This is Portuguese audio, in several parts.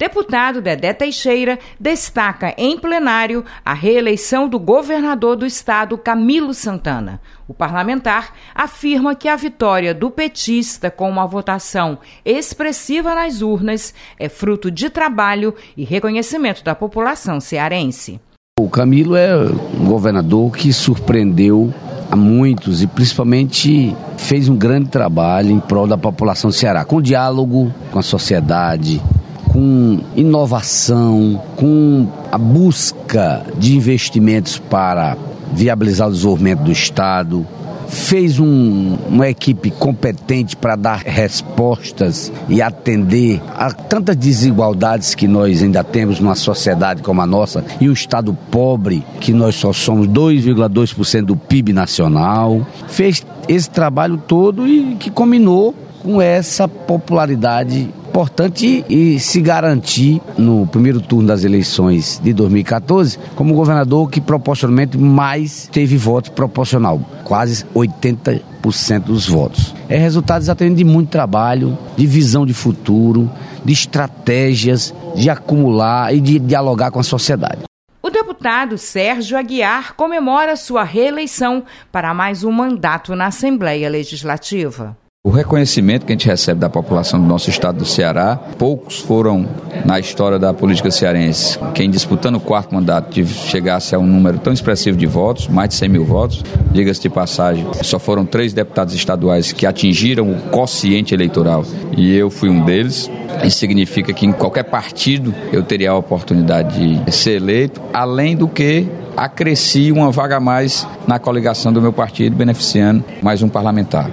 Deputado Dedé Teixeira destaca em plenário a reeleição do governador do estado, Camilo Santana. O parlamentar afirma que a vitória do petista com uma votação expressiva nas urnas é fruto de trabalho e reconhecimento da população cearense. O Camilo é um governador que surpreendeu a muitos e principalmente fez um grande trabalho em prol da população do Ceará, com diálogo com a sociedade, com inovação, com a busca de investimentos para viabilizar o desenvolvimento do estado. Fez uma equipe competente para dar respostas e atender a tantas desigualdades que nós ainda temos numa sociedade como a nossa e um estado pobre, que nós só somos 2,2% do PIB nacional. Fez esse trabalho todo e que combinou com essa popularidade importante e se garantir no primeiro turno das eleições de 2014 como governador que proporcionalmente mais teve votos proporcional, quase 80% dos votos. É resultado exatamente de muito trabalho, de visão de futuro, de estratégias, de acumular e de dialogar com a sociedade. O deputado Sérgio Aguiar comemora sua reeleição para mais um mandato na Assembleia Legislativa. O reconhecimento que a gente recebe da população do nosso estado do Ceará, poucos foram na história da política cearense. Quem disputando o quarto mandato chegasse a um número tão expressivo de votos, mais de 100 mil votos, diga-se de passagem, só foram 3 deputados estaduais que atingiram o quociente eleitoral e eu fui um deles. Isso significa que em qualquer partido eu teria a oportunidade de ser eleito, além do que acresci uma vaga a mais na coligação do meu partido, beneficiando mais um parlamentar.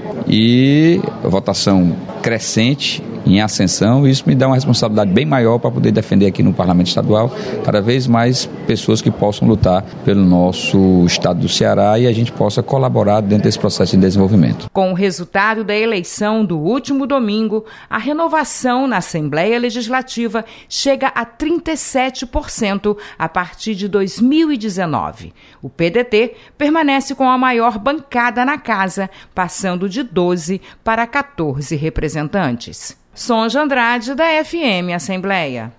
E votação crescente, em ascensão, isso me dá uma responsabilidade bem maior para poder defender aqui no Parlamento Estadual cada vez mais pessoas que possam lutar pelo nosso estado do Ceará e a gente possa colaborar dentro desse processo de desenvolvimento. Com o resultado da eleição do último domingo, a renovação na Assembleia Legislativa chega a 37% a partir de 2019. O PDT permanece com a maior bancada na casa, passando de 12 para 14 representantes. Sonja Andrade, da FM Assembleia.